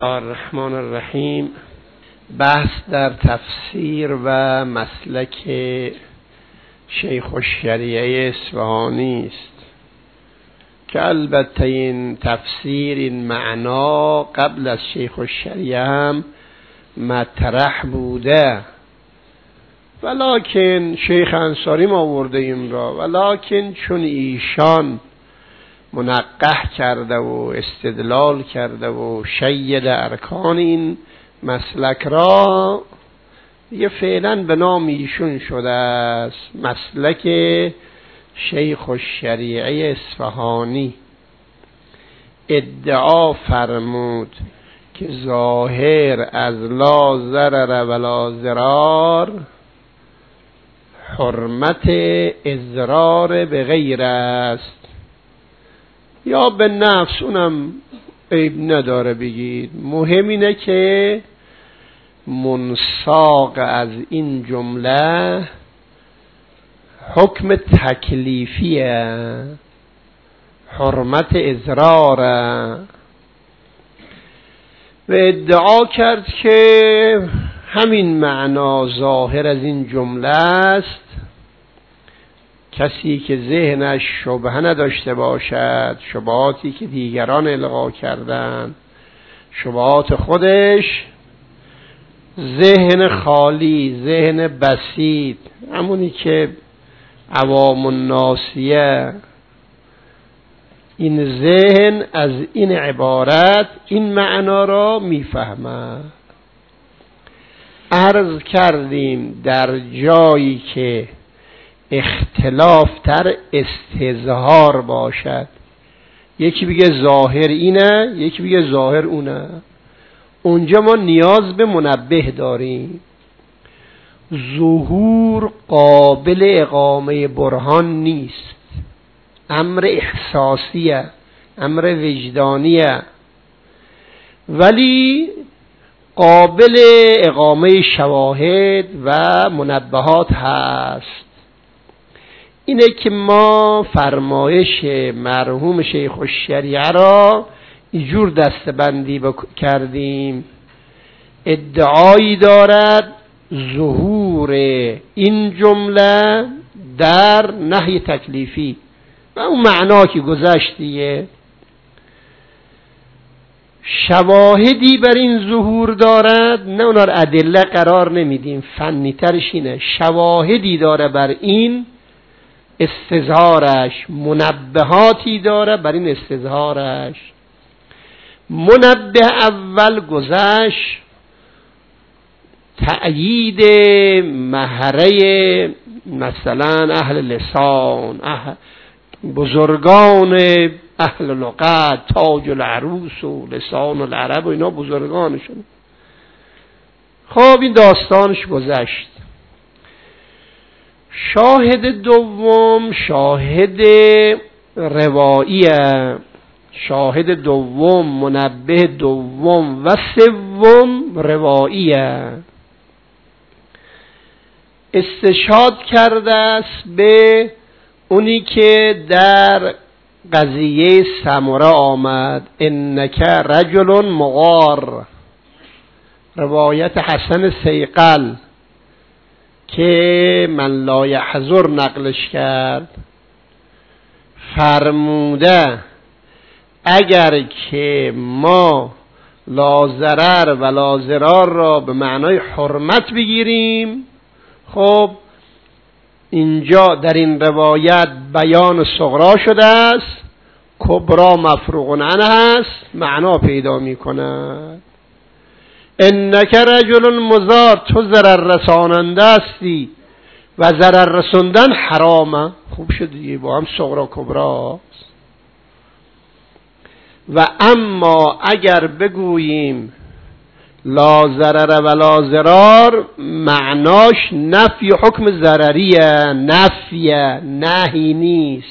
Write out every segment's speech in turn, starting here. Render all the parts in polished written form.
الرحمن الرحیم. بحث در تفسیر و مسلک شیخ الشریعه اصفهانی است که البته این تفسیر، این معنا قبل از شیخ الشریعه هم مطرح بوده، ولکن شیخ انصاری ما آورده این را، ولکن چون ایشان منقح کرده و استدلال کرده و شید ارکان این مسلک را، یه فعلا به نام ایشون شده است مسلک شیخ الشریعه اصفهانی. ادعا فرمود که ظاهر از لا ضرر ولا ضرار حرمت اضرار به غیر است، یا به نفس، اونم عیب نداره بگید. مهم اینه که منساق از این جمله حکم تکلیفیه، حرمت اضراره. و ادعا کرد که همین معنا ظاهر از این جمله است. کسی که ذهنش شبهه نداشته باشد، شبهاتی که دیگران القا کردن، شبهات خودش، ذهن خالی، ذهن بسیط، همونی که عوام الناسیه، این ذهن از این عبارت این معنا را میفهمد. عرض کردیم در جایی که اختلاف در استظهار باشد، یکی بگه ظاهر اینه، یکی بگه ظاهر اونه، اونجا ما نیاز به منبه داریم. ظهور قابل اقامه برهان نیست، امر احساسیه، امر وجدانیه، ولی قابل اقامه شواهد و منبهات هست. اینه که ما فرمایش مرحوم شیخ الشریعه را اینجور دسته‌بندی کردیم. ادعایی دارد ظهور این جمله در نهی تکلیفی و اون معنا که گذشتیه، شواهدی بر این ظهور دارد، نه اونا را ادله قرار نمیدیم، فنی ترش اینه، شواهدی داره بر این استظهارش، منبهاتی داره بر این استظهارش. منبه اول گذشت، تأیید مهره مثلا اهل لسان، بزرگان اهل لغت، تاج العروس و لسان العرب و اینا بزرگانشون. خب این داستانش گذشت. شاهد دوم شاهد رواییه، شاهد دوم منبه دوم و سوم رواییه. استشهاد کرده است به اونی که در قضیه سمره آمد، انک رجل مغار، روایت حسن سیقل که من لا یحضر نقلش کرد، فرموده اگر که ما لا ضرر و لا ضرار را به معنای حرمت بگیریم، خب اینجا در این روایت بیان صغرا شده است، کبرا مفروغ عنه است، معنا پیدا میکنه. انک رجل مضار، تو ضرر رساننده استی و ضرر رسوندن حرامه. خوب شد دیگه، با هم صغرا کبرا. و اما اگر بگوییم لا ضرر ولا ضرار، معناش نفی حکم ضرریه، نفیه، نهی نیست،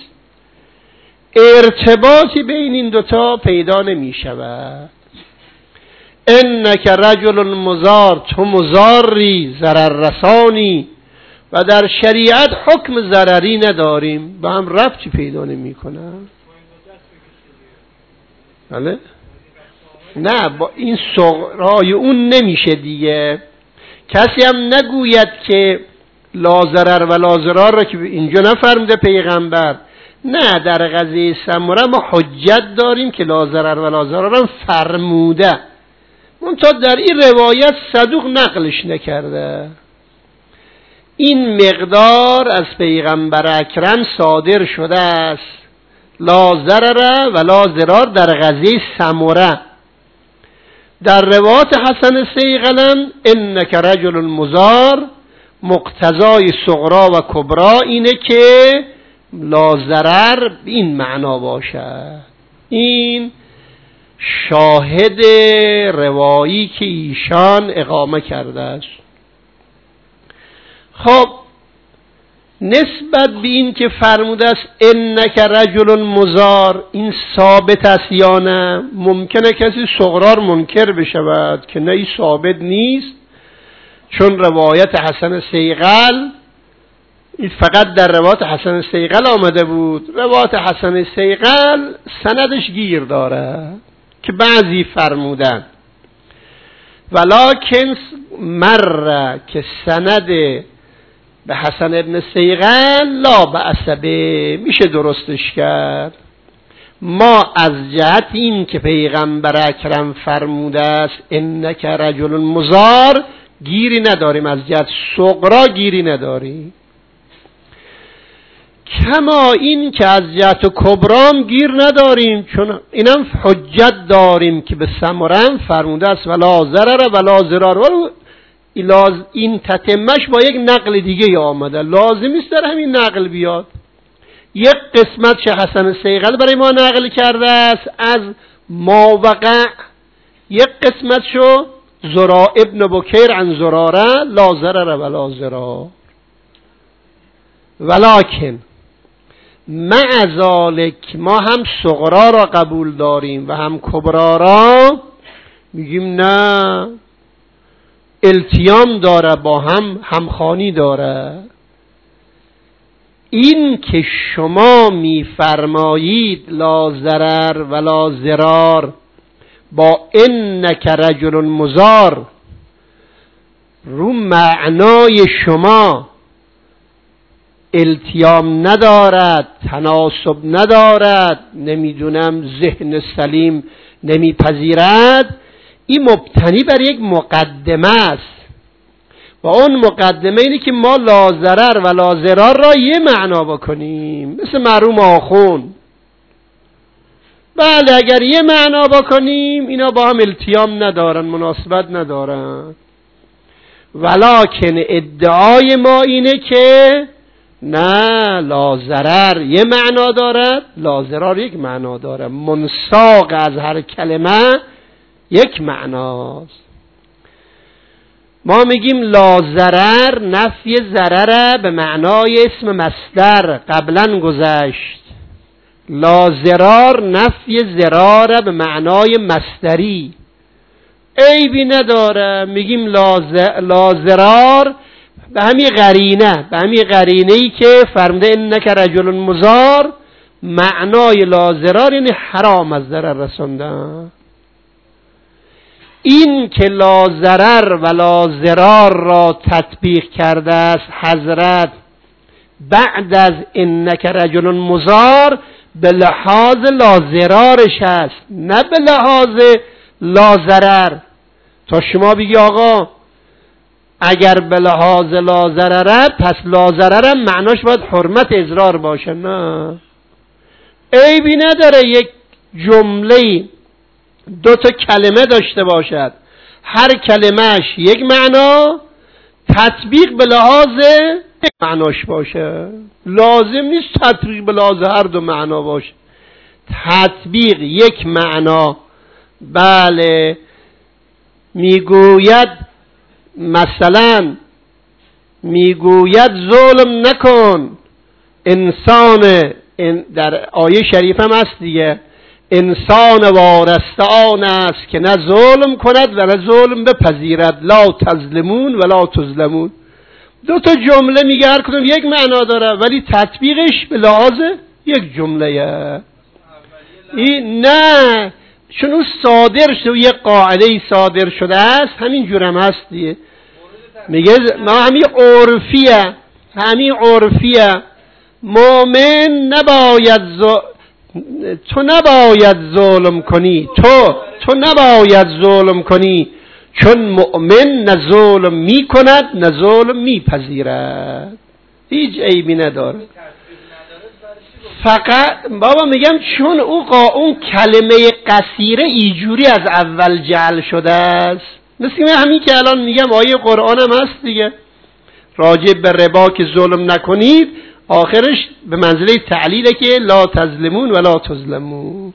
ارتباطی بین این دوتا پیدا نمی شود. انک رجل مضار، تو مضاری، ضرر رسانی، و در شریعت حکم ضرری نداریم، با هم ربطی پیدا نمی کنن. بله؟ نه با این صغرای اون نمیشه دیگه. کسی هم نگوید که لا ضرر و لا ضرار را که اینجا نفرموده پیغمبر. نه، در قضیه سمره ما حجت داریم که لا ضرر و لا ضرار را فرموده، منتها در این روایت صدوق نقلش نکرده. این مقدار از پیغمبر اکرم صادر شده است، لا ضرر و لا ضرار در قضیه سمره. در روایت حسن صیقلم انک رجل مضار، مقتضای صغرا و کبرا اینه که لا ضرر این معنا باشه. این شاهد روایی که ایشان اقامه کرده است. خب نسبت به این که فرموده است انک رجل مضار، این ثابت است یا نه؟ ممکنه کسی صغرار منکر بشود که نه، این ثابت نیست، چون روایت حسن صیقل این فقط در روایت حسن صیقل آمده بود. روایت حسن صیقل سندش گیر داره که بعضی فرمودن ولکن مر که سند به حسن ابن صیقل لا بأسبه، میشه درستش کرد. ما از جهت این که پیغمبر اکرم فرموده است انک رجل مضار گیری نداریم، از جهت صغرا گیری نداریم، کما این که از جهت کبرام گیر نداریم، چون اینم حجت داریم که به سمرم فرموده است ولا ضرر ولا ضرار. این تتمش با یک نقل دیگه آمده، لازم است در همین نقل بیاد. یک قسمت شه حسن صیقل برای ما نقل کرده است از ماوقع، یک قسمت شو زرا ابن بکیر عن زراره لا ضرر ولا ضرار. ولکن مع ذالک ما هم صغرا را قبول داریم و هم کبرا را، میگیم نه، التیام داره، با هم همخوانی داره. این که شما میفرمایید لا ضرر ولا ضرار با انک رجل مضار، رو معنای شما التیام ندارد، تناسب ندارد، نمیدونم ذهن سلیم نمیپذیرد، این مبتنی بر یک مقدمه است و اون مقدمه اینه که ما لا ضرر و لا ضرار را یه معنا بکنیم، مثل مرحوم آخون. بله اگر یه معنا بکنیم اینا با هم التیام ندارن، مناسبت ندارن. ولکن ادعای ما اینه که نه، لا ضرر یه معنا دارد، لا ضرار یک معنا داره، منساق از هر کلمه یک معناست. ما میگیم لا ضرر نفی ضرر به معنای اسم مصدر قبلا گذشت، لا ضرار نفی ضرار به معنای مصدری، عیبی نداره. میگیم لا ضرار به همین قرینه ای که فرموده انک رجل مضار، معنای لا ضرار یعنی حرام از ضرر رسوندن. این که لا ضرر و لا ضرار را تطبیق کرده است حضرت بعد از انک رجل مضار به لحاظ لا ضرارش است، نه به لحاظ لا ضرر. تا شما بگی آقا اگر به لحاظ لا ضرره پس لا ضرره معناش باید حرمت اضرار باشه، نه، عیبی نداره یک جمله دو تا کلمه داشته باشد، هر کلمهش یک معنا، تطبیق به لحاظ معناش باشه. لازم نیست تطبیق به لحاظ هر دو معنا باشه، تطبیق یک معنا. بله میگوید مثلا میگوید ظلم نکن، انسان در آیه شریف هم هست دیگه، انسان وارسته آن است که نه ظلم کند و نه ظلم بپذیرد، لا تظلمون و لا تظلمون. دو تا جمله میگه هر کدوم یک معنا داره ولی تطبیقش به لحاظ یک جمله. این نه، چون اون صادر شده، یه قاعده صادر شده است، همین جورم هست دیگه. میگه ما همین عرفیه مؤمن تو نباید ظلم کنی، تو نباید ظلم کنی، چون مؤمن نه ظلم می کند نه ظلم می پذیرد، هیچ عیبی نداره. فقط بابا میگم چون اون کلمه قصیره اینجوری از اول جعل شده است، مثل همین که الان میگم آیه قرآن هم هست دیگه، راجع به ربا که ظلم نکنید، آخرش به منزله تعلیله که لا تظلمون ولا تظلمون.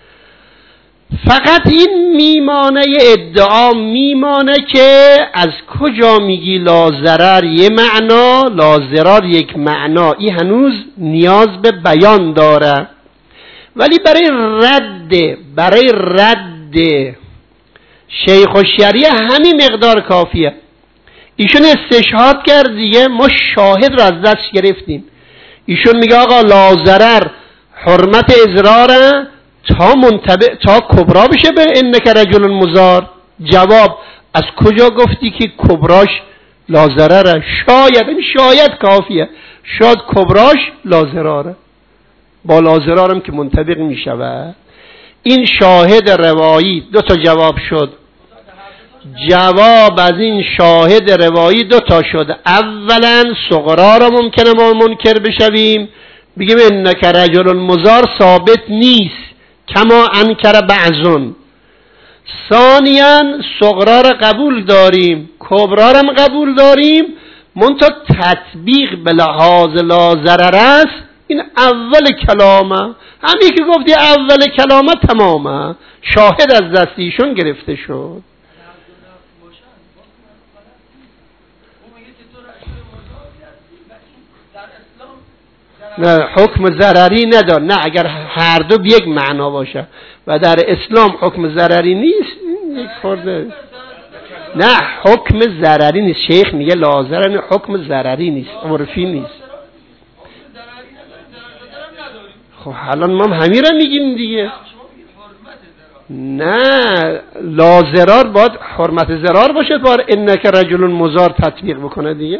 فقط این میمانه، ادعا میمانه که از کجا میگی لا ضرر یه معنا، لا ضرر یک معنا، این هنوز نیاز به بیان داره. ولی برای رد شیخ الشریعه همین مقدار کافیه. ایشون استشهاد کرد دیگه، ما شاهد را از دست گرفتیم. ایشون میگه آقا لا ضرر حرمت اضراره تا کبرا بشه به انک رجل مضار. جواب از کجا گفتی که کبراش لا ضرره؟ شاید کافیه، شاید کبراش لا ضرره، با لا ضررم که منطبق میشود. این شاهد روایی دو تا جواب شد. جواب از این شاهد روایی دو تا شد. اولا صغرا را ممکنه ما منکر بشویم، بگیم انک رجل مضار ثابت نیست کما انکر بعضون. ثانیاً صغرا را قبول داریم، کبرا را قبول داریم، منتها تطبیق به لحاظ لا ضرر است. این اول کلامه، همین که گفتی اول کلامه تمامه، شاهد از دستیشون گرفته شد. نه حکم ضرری نداره، نه اگر هر دو به یک معنا باشه و در اسلام حکم ضرری نیست، یک خورده نه حکم ضرری نیست. شیخ میگه لازرن حکم ضرری نیست، عرفی نیست. خب الان ما همین را میگیم دیگه. نه لازرار باید حرمت ضرار باشه، باید انک رجل مضار تطبیق بکنه دیگه.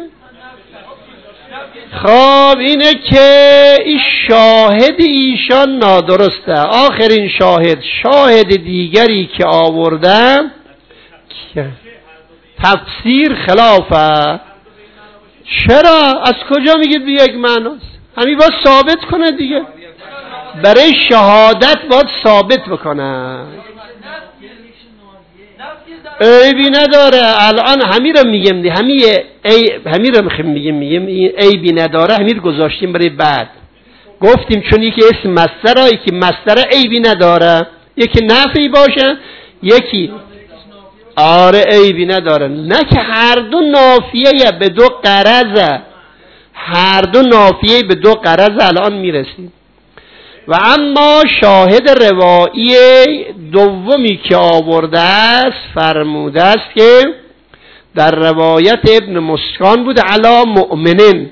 خب اینه که این شاهد ایشان نادرسته. آخرین شاهد دیگری که آوردم تفسیر خلافه. چرا؟ از کجا میگید به یک معناست؟ همین باید ثابت کنه دیگه، برای شهادت باید ثابت بکنه. عیبی نداره. الان همین رو میگم دی، همین رو میگم عیبی نداره، همین گذاشتیم برای بعد. گفتیم چون یکی اسم مصدر، یکی مصدر عیبی نداره، یکی نفی باشه، یکی آره عیبی نداره. نه که هر دو نافیه به دو غرضه، هر دو نافیه به دو غرضه. الان میرسیم. و اما شاهد روایی دومی که آورده است فرموده است که در روایت ابن مسکان بود علی مؤمنین.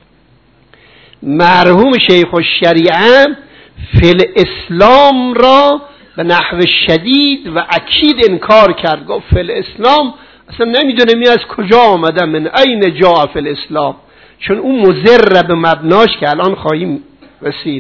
مرحوم شیخ الشریعه فی الاسلام را به نحو شدید و اکید انکار کرد. گفت فی الاسلام اصلا نمیدونه می از کجا آمده، من این جا فی الاسلام، چون اون مضر به مبناش که الان خواهیم رسید.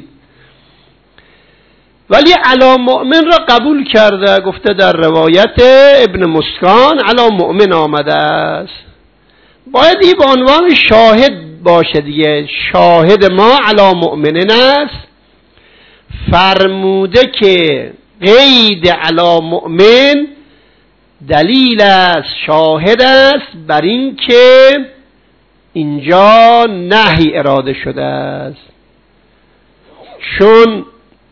ولی علی مؤمن را قبول کرده، گفته در روایت ابن مسکان علی مؤمن آمده است. باید این به عنوان شاهد باشه دیگه. شاهد ما علی مؤمنین است. فرموده که قید علی مؤمن دلیل است، شاهد است بر این که اینجا نهی اراده شده است. چون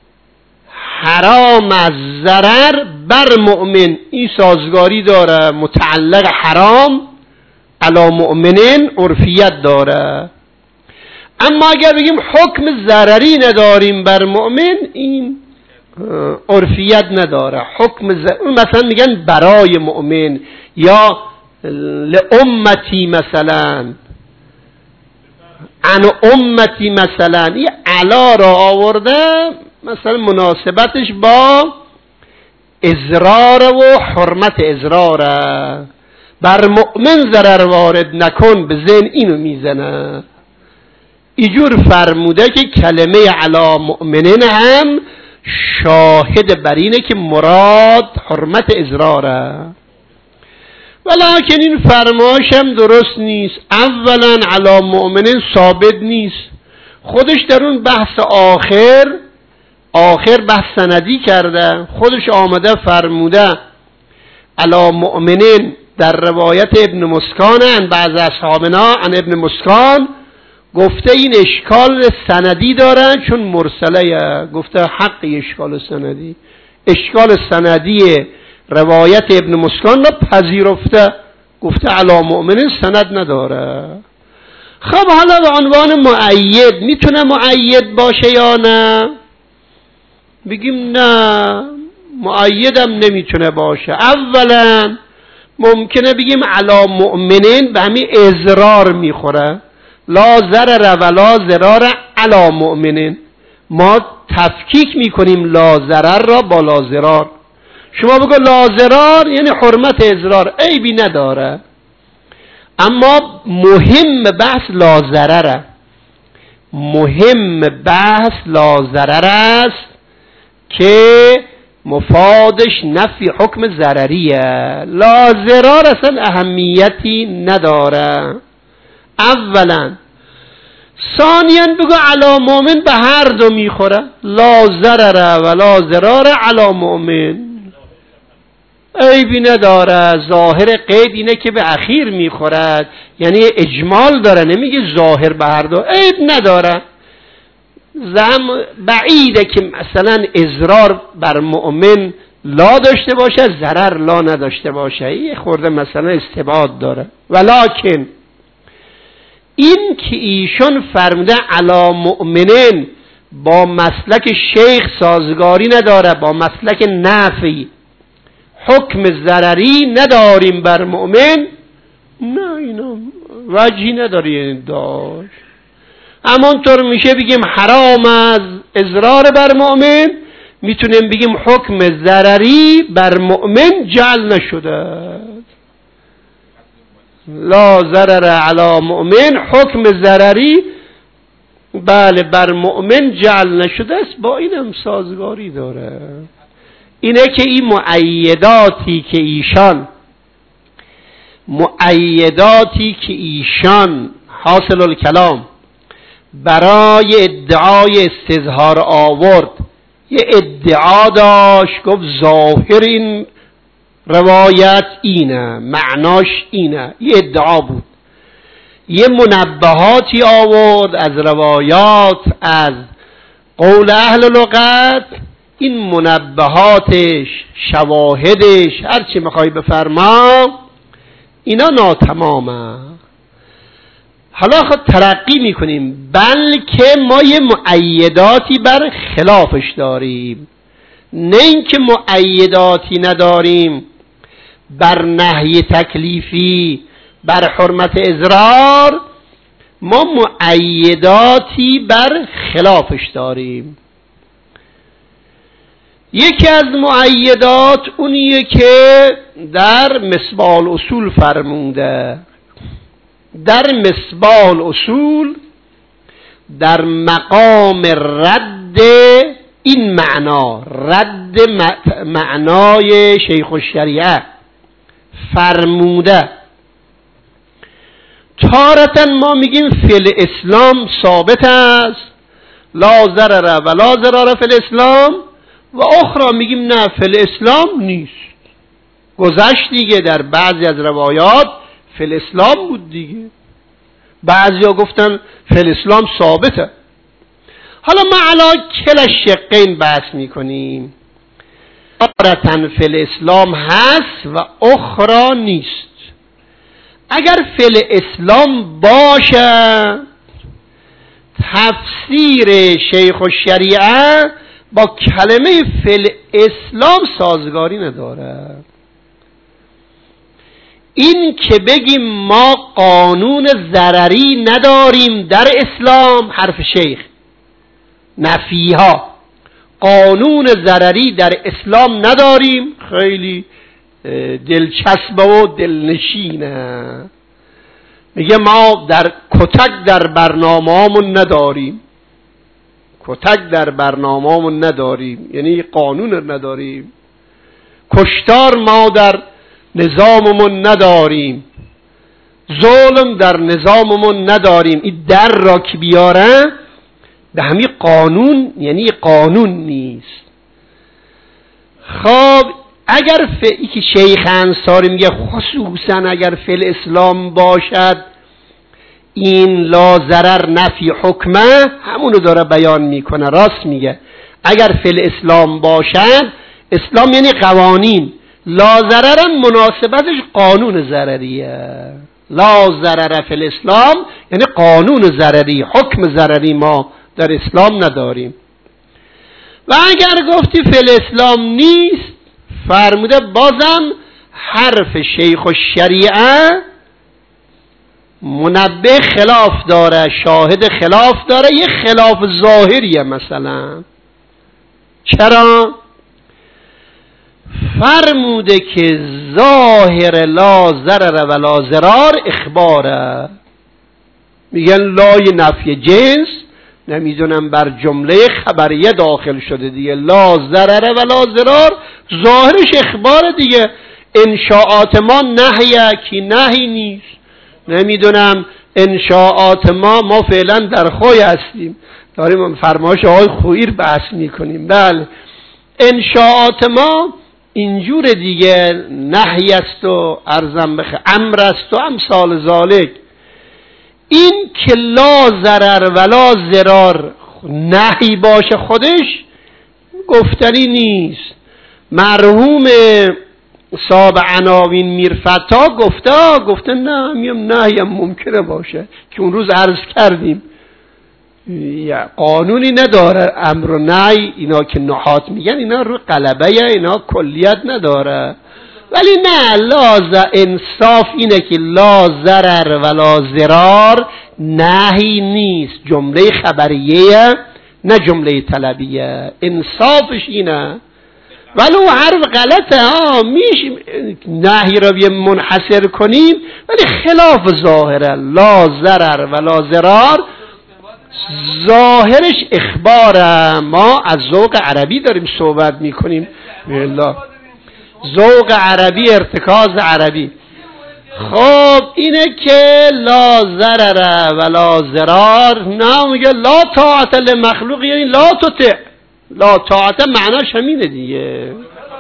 حرام از ضرر بر مؤمن این سازگاری داره، متعلق حرام علی مؤمنین عرفیت داره. اما اگر بگیم حکم ضرری نداریم بر مؤمن، این عرفیت نداره. حکم مثلا میگن برای مؤمن یا لامتی مثلا، عن امتی مثلا، این علا را آورده مثلا مناسبتش با ازرار و حرمت ازراره. بر مؤمن ضرر وارد نکن، به ذهن اینو میزنه. اینجور فرموده که کلمه علی مؤمنین هم شاهد بر اینه که مراد حرمت ازراره. ولیکن این فرمایش هم درست نیست. اولا علی مؤمنین ثابت نیست، خودش در اون بحث آخر بحث سندی کرده، خودش آمده فرموده علی مؤمنین در روایت ابن مسکان عن بعض اصحابنا عن ابن مسکان گفته این اشکال سندی داره چون مرسله. گفته حق اشکال سندی، اشکال سندی روایت ابن مسکان را پذیرفته، گفته علی مؤمنین سند نداره. خب حالا به عنوان مؤید میتونه مؤید باشه یا نه؟ بگیم نه، مؤیدم نمیتونه باشه. اولا ممکنه بگیم علی مؤمنین به همین ازرار میخوره، لا ضرر ولا ضرار علی مؤمنین. ما تفکیک میکنیم لا ضرر را با لا ضرار. شما بگو لا ضرار یعنی حرمت ازرار، عیبی نداره، اما مهم بحث لا ضرره. مهم بحث لا ضرر است که مفادش نفی حکم ضرریه. لا ضرار اصلا اهمیتی نداره. اولا. ثانیاً بگو علی مؤمن به هر دو میخوره، لا ضرر و لا ضرار علی مؤمن، عیبی نداره. ظاهر قید اینه که به اخیر میخورد، یعنی اجمال داره، نمیگه ظاهر به هر دو، عیب نداره. بعیده که مثلا اضرار بر مؤمن لا داشته باشه، ضرر لا نداشته باشه، یه خورده مثلا استبعاد داره. ولکن این که ایشون فرموده علی مؤمنین با مسلک شیخ سازگاری نداره، با مسلک نفی حکم ضرری نداریم بر مؤمن، نه اینا وجهی نداری داشت. همانطور میشه بگیم حرام از اضرار بر مؤمن، میتونیم بگیم حکم ضرری بر مؤمن جعل نشده. لا ضرر علی مؤمن، حکم ضرری بله بر مؤمن جعل نشده است، با این هم سازگاری داره. اینه که این مؤیداتی که ایشان حاصل الکلام برای ادعای استظهار آورد، یه ادعا داشت، گفت ظاهر این روایت اینه، معناش اینه، یه ادعا بود. یه منبهاتی آورد از روایات، از قول اهل لغت، این منبهاتش، شواهدش، هر چی میخوای بفرما، اینا ناتمامه. حالا خود ترقی میکنیم، بلکه ما یه مؤیداتی بر خلافش داریم. نه اینکه مؤیداتی نداریم بر نهی تکلیفی، بر حرمت اضرار، ما مؤیداتی بر خلافش داریم. یکی از مؤیدات اونیه که در مصباح الاصول فرموده. در مصباح الاصول در مقام رد این معنا، رد معنای شیخ الشریعه فرموده، تارتا ما میگیم فی الاسلام ثابت است، لا ضرر و لا ضرار فی الاسلام، و اخرى میگیم نه فی الاسلام نیست. گذشت دیگه، در بعضی از روایات فی الاسلام بود دیگه، بعضی ها گفتن فی الاسلام ثابته. حالا ما علی کل الشقین بحث میکنیم، تارتا فی الاسلام هست و اخرى نیست. اگر فی الاسلام باشه، تفسیر شیخ الشریعه با کلمه فی الاسلام سازگاری نداره. این که بگیم ما قانون ضرری نداریم در اسلام، حرف شیخ، نفیها، قانون ضرری در اسلام نداریم. خیلی دلچسبه و دلنشینه. میگه ما کتک در برنامه‌مون نداریم. کتک در برنامه‌مون نداریم یعنی قانون نداریم. کشتار ما در نظاممون نداریم. ظلم در نظاممون نداریم. این در را که بیاره به همین قانون یعنی قانون نیست. خب اگر ای که شیخ انصاری میگه خصوصا اگر فی الاسلام باشد این لا ضرر نفی حکمه، همونو داره بیان میکنه. راست میگه. اگر فی الاسلام باشد، اسلام یعنی قوانین، لا ضرر هم مناسبتش قانون ضرریه. لا ضرر فی الاسلام یعنی قانون ضرری، حکم ضرری ما در اسلام نداریم. و اگر گفتی فی الاسلام نیست، فرموده بازم حرف شیخ الشریعه منبه خلاف داره، شاهد خلاف داره. یه خلاف ظاهریه. مثلا چرا؟ فرموده که ظاهر لا ضرر و لا ضرار اخباره. میگن لای نفی جنس، نمیدونم بر جمله خبریه داخل شده دیگه. لا ضرر و لا ضرار ظاهرش اخبار دیگه. انشاءات ما نهیه کی نهی نیست. نمیدونم انشاءات ما فعلا در خوی هستیم، داریم فرمایش آقای خویر بحث میکنیم. بله انشاءات ما اینجور دیگه نهی است و ارزم بخه امر است و امثال ذالک. این که لا ضرر ولا ضرار نهی باشه خودش گفتنی نیست. مرحوم صاحب عناوین میرفتا گفته نه، نهی هم ممکنه باشه که اون روز عرض کردیم قانونی نداره امر و نهی. اینا که نحات میگن اینا رو غلبه، اینا کلیت نداره. ولی نه، انصاف اینه که لا ضرر ولا ضرار نهی نیست، جمله خبریه نه جمله طلبیه. انصافش اینه. ولو حرف غلطه میشه نهی را بیم منحصر کنیم، ولی خلاف ظاهره. لا ضرر ولا ضرار ظاهرش اخباره. ما از ذوق عربی داریم صحبت میکنیم. والله ذوق عربی، ارتکاز عربی. خب اینه که لا ضرر ولا ضرار نه، میگه لا طاعت لمخلوق یعنی لا تطع. لا طاعت معناش همینه دیگه.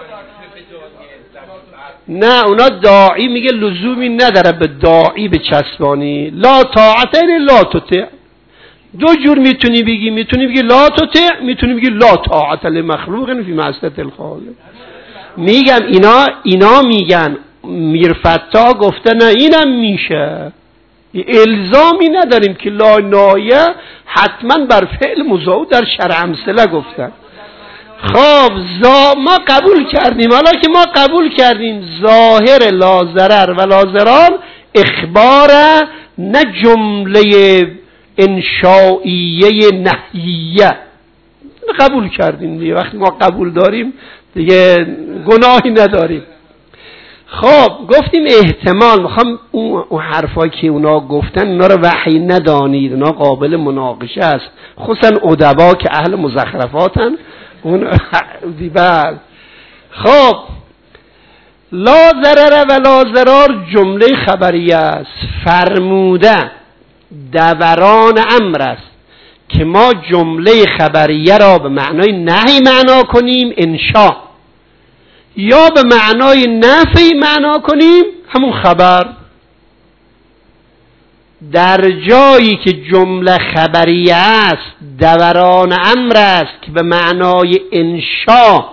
نه اونا داعی میگه لزومی نداره به داعی به چسبانی. لا طاعت یعنی لا تطع. دو جور میتونی بگی لا تطع، میتونی بگی لا طاعت لمخلوق فی معصیت الخالق. میگم اینا میگن میرفتا گفته نه اینم میشه. الزامی نداریم که لا نایه حتما بر فعل مضاف در شرع امثله گفتن. خب ما قبول کردیم. حالا که ما قبول کردیم ظاهر لا ضرر و لا ضرار اخباره نه جمله انشائیه نهیه. قبول کردیم دیگه. وقتی ما قبول داریم دیگه گناهی نداریم. خب گفتیم احتمال، میخوام اون حرفایی که اونا گفتن اونا رو وحی ندانید، اونا قابل مناقشه است، خصوصا ادبا که اهل مزخرفاتن. اون دیبل. خب لا ضرر و لا ضرار جمله خبریه است. فرموده دوران امر است که ما جمله خبریه را به معنای نهی معنا کنیم انشاء، یا به معنای نفی معنا کنیم همون خبر. در جایی که جمله خبریه است دوران امر است که به معنای انشاء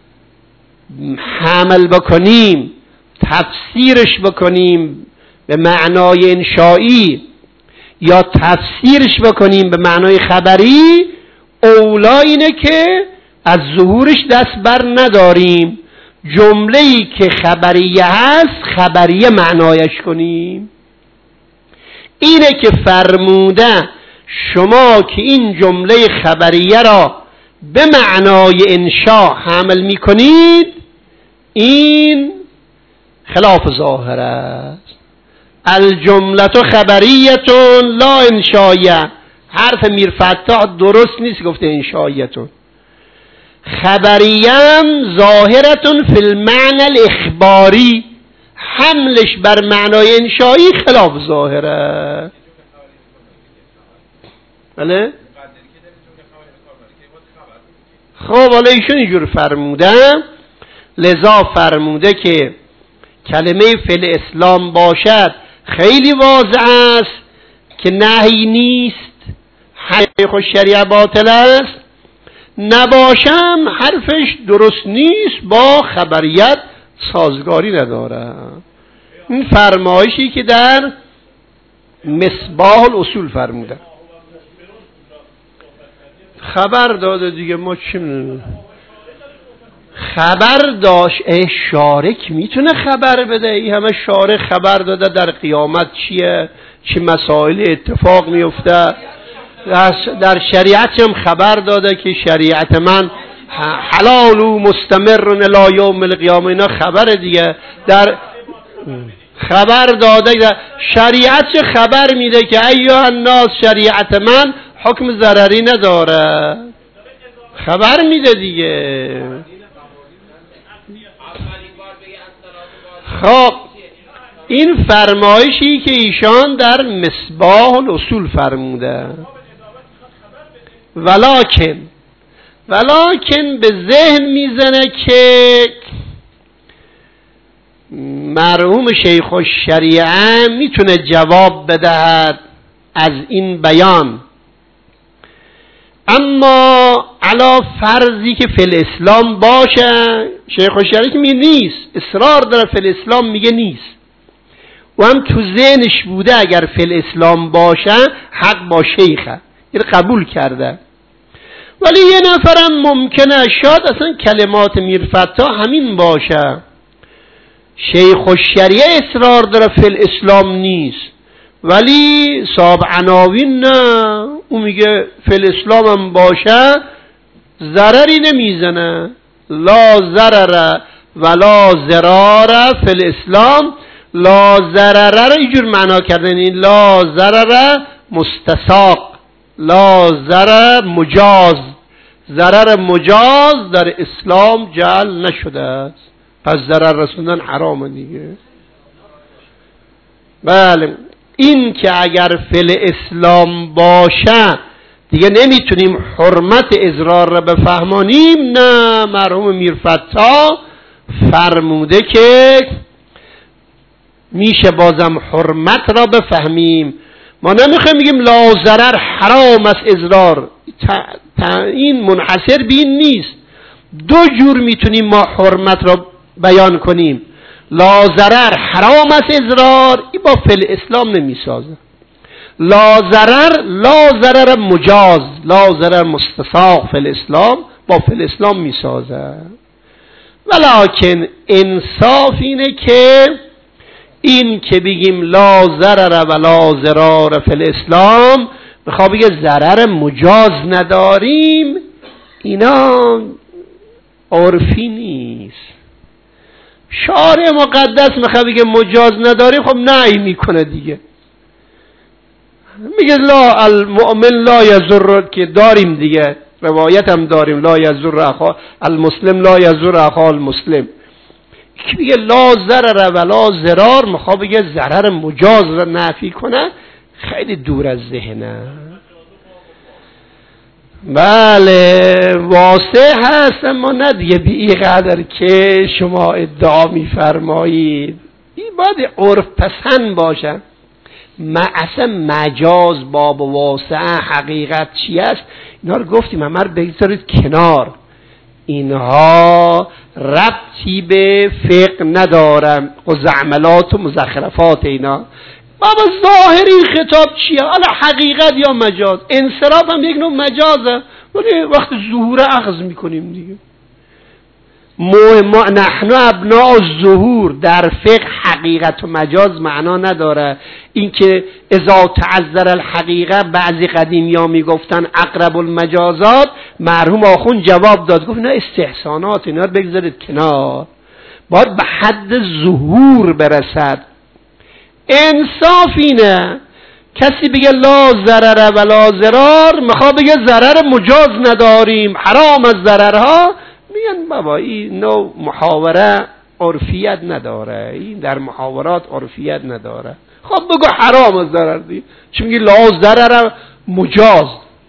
حمل بکنیم، تفسیرش بکنیم به معنای انشایی یا تفسیرش بکنیم به معنای خبری، اولا اینه که از ظهورش دست بر نداریم. جمله‌ای که خبریه هست خبریه معنایش کنیم. اینه که فرموده شما که این جمله خبریه را به معنای انشاء حمل میکنید، این خلاف ظاهر است. الجمله خبریتون لا انشائیه. حرف میرفتح درست نیست گفته انشائیتون. خبریم ظاهرتون فی المعنى الاخباری، حملش بر معنای انشایی خلاف ظاهره. بله؟ خب حالا ایشون اینجور فرموده، لذا فرموده که کلمه فعل اسلام باشد خیلی واضح است که نهی نیست، خود شریعه باطل است، نباشم حرفش درست نیست، با خبریت سازگاری نداره. این فرمایشی که در مصباح الاصول فرموده. خبر داده دیگه، ما چی میدونیم؟ خبر داشت. شارک میتونه خبر بده؟ این همه شارک خبر داده در قیامت چیه، چه مسائل اتفاق میفته. در شریعت هم خبر داده که شریعت من حلال و مستمر الی یوم القیامه. اینا خبر دیگه. در خبر داده شریعت چه خبر میده که ایها الناس شریعت من حکم ضرری نداره، خبر میده دیگه. خب این فرمایشی که ایشان در مصباح الاصول فرموده. ولکن به ذهن میزنه که مرحوم شیخ الشریعه میتونه جواب بدهد از این بیان، اما علا فرضی که فی الاسلام باشه. شیخ الشریعه که میگه نیست، اصرار داره فی الاسلام، میگه نیست، و هم تو ذهنش بوده اگر فی الاسلام باشه حق با شیخه، این قبول کرده. ولی یه نفرم ممکنه شاید اصلا کلمات میرفتح همین باشه. شیخ الشریعه اصرار داره فی الاسلام نیست، ولی صاحب عناوین نه، او میگه فی الاسلام هم باشه ضرری نمیزنه. لا ضرر ولا ضرار فی الاسلام. لا ضرر رو اینجور معنا کردن، این لا ضرر مستساق، لا ضرر مجاز. ضرر مجاز در اسلام جعل نشده است، پس ضرر رسوندن حرامه دیگه. بله، این که اگر فعل اسلام باشه دیگه نمیتونیم حرمت اضرار را بفهمانیم. نه، مرحوم میرفتح فرموده که میشه بازم حرمت را بفهمیم. ما نمیخوایم بگیم لا ضرر حرام است اضرار، این منحصر به این نیست. دو جور میتونیم ما حرمت را بیان کنیم. لا ضرر حرام است اضرار، این با فعل اسلام نمیسازه. لا ضرر مجاز، لا ضرر مستساغ فعل اسلام، با فعل اسلام میسازه. ولکن انصاف اینه که این که بگیم لا ضرر ولا ضرار فی الاسلام، میخواد بگه ضرر مجاز نداریم، اینا عرفی نیست. شارع مقدس میخواد بگه مجاز نداریم، خب نهی میکنه دیگه. میگه لا المؤمن لا یضر، که داریم دیگه، روایت هم داریم، لا یضر اخا المسلم لا یضر اخا المسلم. که بگه لا ضرر ولا ضرار، میخواد بگه ضرر مجاز را نفی کنه، خیلی دور از ذهنه. بله واسه هست، اما نه دیگه بی قدر که شما ادعا میفرمایید. این باید عرف پسند باشه. اصلا مجاز باب واسعه حقیقت چی است اینا رو گفتیم، همه رو بگذارید کنار. اینها ربطی به فقه ندارن، زعملات و مزخرفات اینا. بابا ظاهری خطاب چیه؟ حالا حقیقت یا مجاز؟ انصراف هم یک نوع مجازه، ولی وقت ظهور اخذ میکنیم دیگه. ما نحن ابناء الظهور، در فقه حقیقت و مجاز معنا نداره. این که اذا تعذر الحقیقه، بعضی قدیمی‌ها میگفتن اقرب المجازات، مرحوم آخوند جواب داد، گفت نه استحسانات، اینا رو بگذارید کنار، باید به حد ظهور برسد. انصاف اینه کسی بگه لا ضرر ولا ضرار، میخواد بگه ضرر مجاز نداریم، حرام از ضررها، میگن بابا این نوع محاوره عرفیت نداره، این در محاورات عرفیت نداره. خب بگو حرام از ضرر دی، چون میگه لا ضرر مجاز.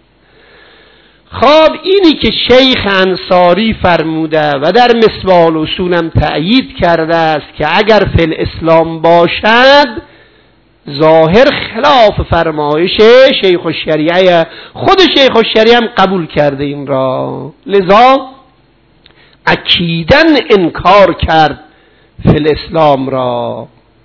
خب اینی که شیخ انصاری فرموده و در مصباح الاصول هم تأیید کرده است که اگر فی الاسلام باشد، ظاهر خلاف فرمایش شیخ الشریعه، خود شیخ الشریعه هم قبول کرده این را، لذا اکیداً انکار کرد فی الاسلام را.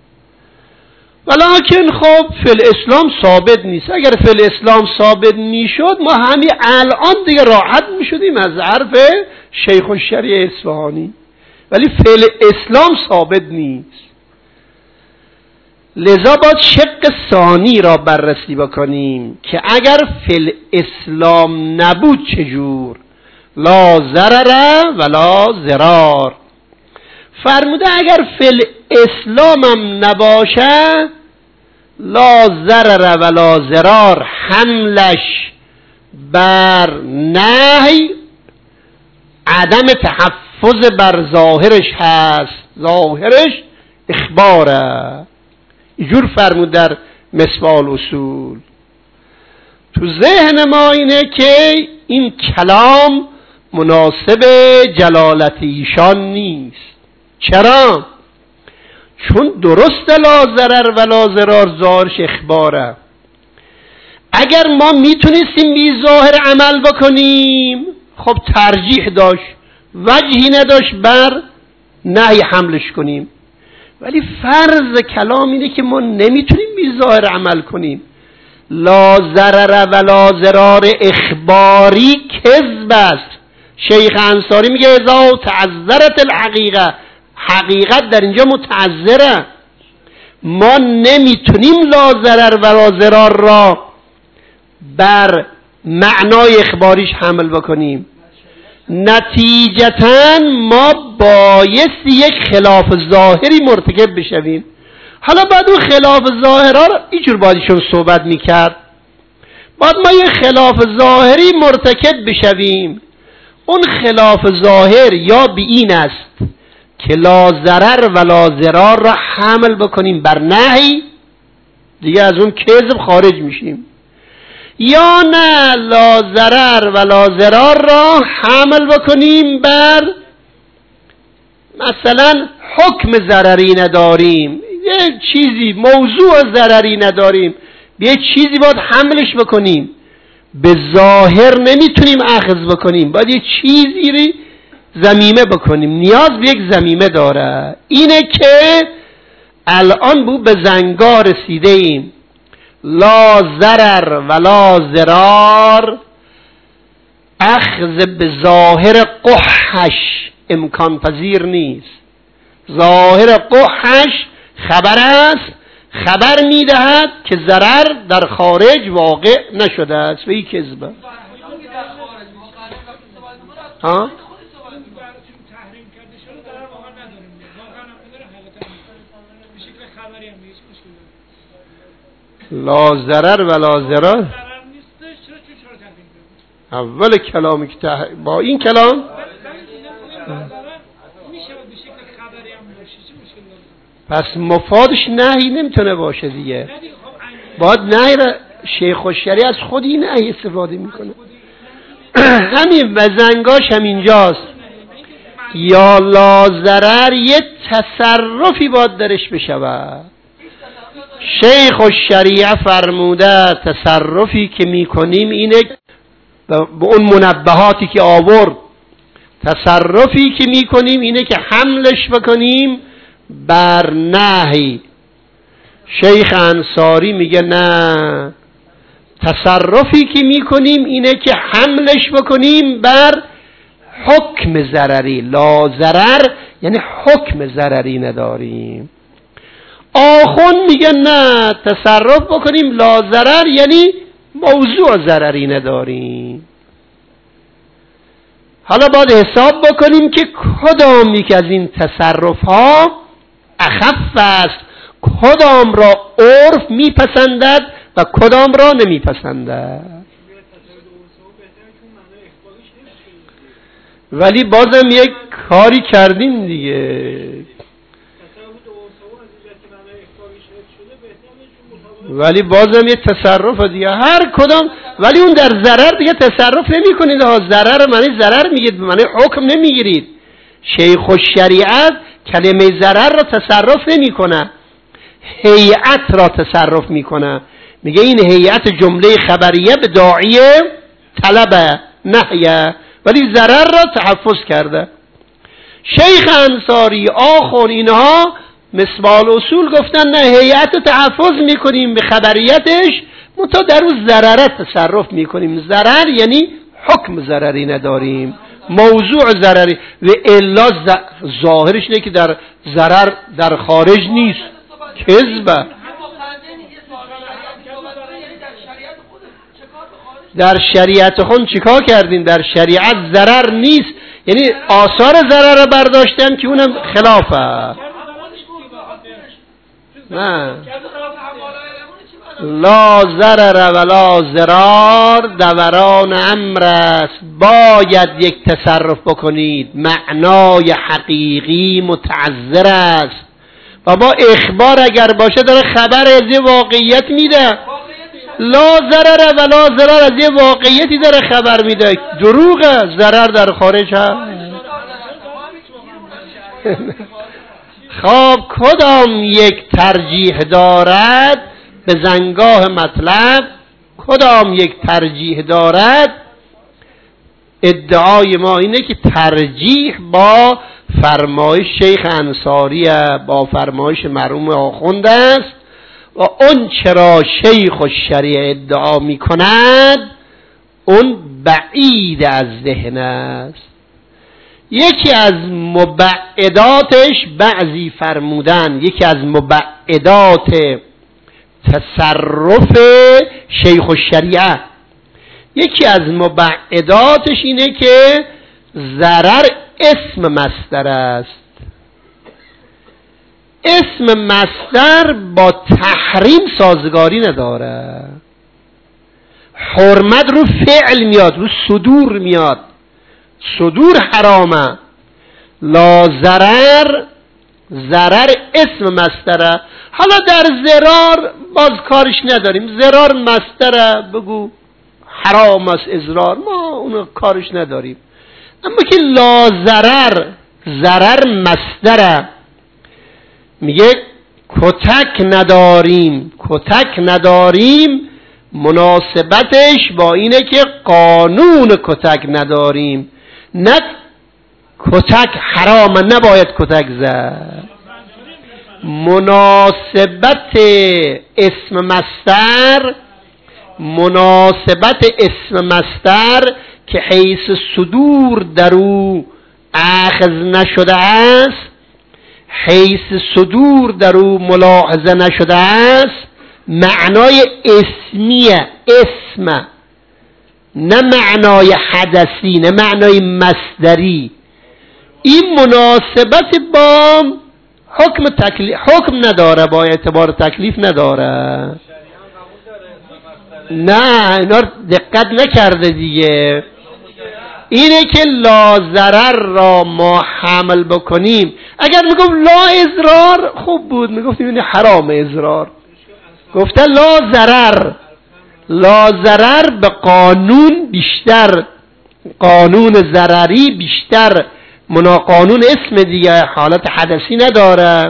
ولکن خب فی الاسلام ثابت نیست. اگر فی الاسلام ثابت میشد ما همین الان دیگه راحت میشدیم از حرف شیخ الشریعه اصفهانی، ولی فی الاسلام ثابت نیست. لذا باید شق ثانی را بررسی بکنیم که اگر فی الاسلام نبود چجور؟ لا ضرر ولا ضرار. فرموده اگر فی الاسلام هم نباشه، لا ضرر ولا ضرار حملش بر نهی عدم تحفظ بر ظاهرش هست، ظاهرش اخباره. اینجور فرمود در مصباح الاصول. تو ذهن ما اینه که این کلام مناسب جلالت ایشان نیست. چرا؟ چون درست لا ضرر ولا ضرار ظاهرش اخباره. اگر ما میتونستیم بی ظاهر عمل بکنیم، خب ترجیح داشت، وجهی نداشت بر نهی حملش کنیم. ولی فرض کلام اینه که ما نمیتونیم بی ظاهر عمل کنیم. لا ضرر ولا ضرار اخباری کذب است. شیخ انصاری میگه اذا تعذرت الحقیقه، حقیقت در اینجا متعذره. ما نمیتونیم لا ضرر ولا ضرار را بر معنای اخباریش حمل بکنیم. نتیجتاً ما بایستی یک خلاف ظاهری مرتکب بشویم. حالا بعد اون خلاف ظاهرها رو اینجور بایدشون صحبت میکرد. بعد ما یک خلاف ظاهری مرتکب بشویم. اون خلاف ظاهر یا به این است که لا ضرر ولا ضرار را حمل بکنیم بر نهی، دیگه از اون کذب خارج میشیم، یا نه لا ضرر ولا ضرار را حمل بکنیم بر مثلا حکم ضرری نداریم، یه چیزی موضوع ضرری نداریم، یه چیزی باید حملش بکنیم، به ظاهر نمیتونیم اخذ بکنیم، باید یه چیزی رو ضمیمه بکنیم، نیاز به یک ضمیمه داره. اینه که الان به زنگا رسیده ایم. لا ضرر ولا ضرار اخذ به ظاهر قحش امکان پذیر نیست. ظاهر قحش خبر است، خبر میدهد که ضرر در خارج واقع نشده است و این کذبه. ها؟ لا ضرر ولا ضرار اول کلامی که با این کلام پس مفادش نهی نمیتونه باشه دیگه. باید نهی را شیخ الشریعه از خود این نهی استفاده میکنه. همین وزنگاش همینجاست. یا لا ضرر یه تصرفی باید درش بشود. شیخ الشریعه فرموده تصرفی که میکنیم اینه، به اون منبهاتی که آورد، تصرفی که میکنیم اینه که حملش بکنیم بر نهی. شیخ انصاری میگه نه، تصرفی که میکنیم اینه که حملش بکنیم بر حکم ضرری. لا ضرر یعنی حکم ضرری نداریم. آخوند میگن نه، تصرف بکنیم لا ضرر یعنی موضوع ضرری نداریم. حالا باید حساب بکنیم که کدام یک از این تصرف ها اخف است، کدام را عرف میپسندد و کدام را نمیپسندد. ولی بازم یک کاری کردیم دیگه، ولی بازم یک تصرف دیگه هر کدام، ولی اون در ضرر دیگه تصرف نمی کنید ها. ضرر معنی ضرر میگید، معنی حکم نمیگیرید. شیخ الشریعت کلمه ضرر را تصرف نمی کنه، هیئت را تصرف میکنه. میگه این هیئت جمله خبریه به داعیه طلبه نهیه، ولی ضرر را تحفظ کرده. شیخ انصاری، آخون، اینها مثبال اصول گفتن نه، هیئت تحفظ میکنیم به خبریتش، منتها در اون ضرر تصرف میکنیم. ضرر یعنی حکم ضرری نداریم، موضوع ضرری، و الا ظاهرش نه که در ضرر در خارج نیست، کذبه. در شریعت خود چیکار کردیم؟ در شریعت ضرر نیست، یعنی آثار ضرر رو برداشتن که اونم خلافه. نه، لا ضرر ولا ضرار دوران امر است. باید یک تصرف بکنید، معنای حقیقی متعذر است. و با اخبار اگر باشه داره خبر از یه واقعیت میده. لا ضرر ولا ضرار از یه واقعیتی داره خبر میده. دروغه، ضرر در خارج هست. خب کدام یک ترجیح دارد به زنگاه مطلب، کدام یک ترجیح دارد؟ ادعای ما اینه که ترجیح با فرمایش شیخ انصاری، با فرمایش مرحوم آخوند است، و اون چرا شیخ الشریعه ادعا می کند اون بعید از ذهن است. یکی از مبعداتش، بعضی فرمودن یکی از مبعدات تصرف شیخ الشریعه، یکی از مبعداتش اینه که ضرر اسم مصدر است. اسم مصدر با تحریم سازگاری نداره. حرمت رو فعل میاد، رو صدور میاد، صدور حرامه. لا ضرر، ضرر اسم مصدره. حالا در ضرار باز کارش نداریم، ضرار مصدره، بگو حرام است اضرار، ما اونو کارش نداریم. اما که لا ضرر، ضرر مصدره، میگه کتک نداریم، کتک نداریم، مناسبتش با اینه که قانون کتک نداریم. نه کتک حرامه، نباید کتک زد. مناسبت اسم مصدر، مناسبت اسم مصدر که حیث صدور در او اخذ نشده است، حیث صدور در او ملاحظه نشده است، معنای اسمیه، اسم، نه معنای حدثی، نه معنای مصدری. این مناسبت با حکم تکلیف، حکم نداره، با اعتبار تکلیف نداره. نه اینا دقت نکرده دیگه. اینه که لا ضرر را ما حمل بکنیم. اگر میگم لا اضرار خوب بود، میگفتیم این حرام اضرار. گفته لا ضرر، لا ضرر به قانون بیشتر، قانون ضرری بیشتر، قانون اسم دیگه، حالت حدثی نداره.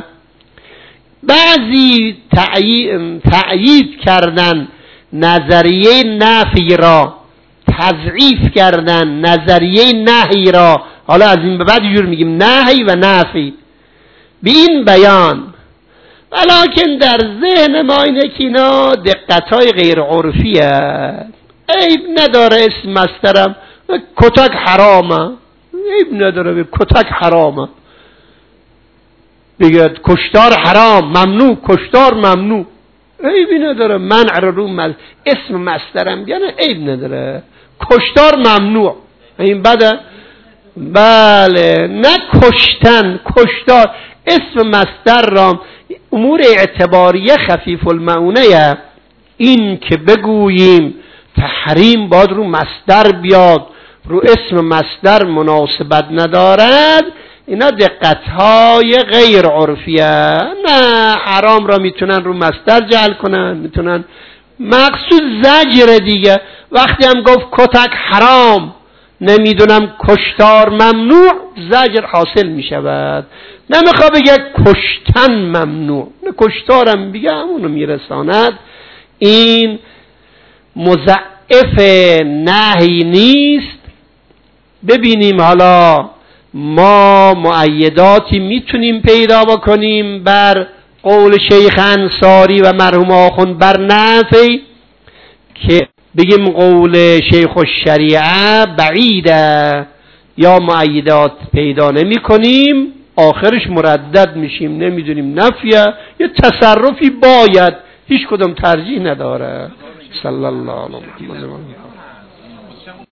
بعضی تأیید کردن نظریه نفی را، تضعیف کردن نظریه نهی را. حالا از این به بعد یه جور میگیم نهی و نفی به این بیان، ولیکن در ذهن ما اینه که اینا دقت‌های غیر عرفی هست. عیب نداره اسم مصدرم کتک حرامه، عیب نداره کتک حرامه. بگه کشتار حرام، ممنوع، کشتار ممنوع، عیبی نداره. منع رو اسم مصدرم بیانه عیب نداره. کشتار ممنوع، این بده؟ بله، نه کشتن، کشتار. اسم مصدر را امور اعتباریه خفیف المعونه، این که بگوییم تحریم باید رو مصدر بیاد، رو اسم مصدر مناسبت ندارد، اینا دقتهای غیر عرفیه. نه، حرام را میتونن رو مصدر جعل کنن، میتونن. مقصود زجر دیگه. وقتی هم گفت کتک حرام، نمیدونم کشتار ممنوع، زجر حاصل میشود. نمیخواد بگه کشتن ممنوع، نه کشتارم بگه همونو میرساند. این مضاعف نهی نیست. ببینیم حالا ما مؤیداتی میتونیم پیدا بکنیم بر قول شیخ انصاری و مرحوم آخوند بر نفی، که بگیم قول شیخ الشریعه بعیده، یا مؤیدات پیدا نمی کنیم، آخرش مردد میشیم، نمیدونیم نفیه یه تصرفی باید، هیچ کدوم ترجیح نداره. صلی الله علیه و سلم.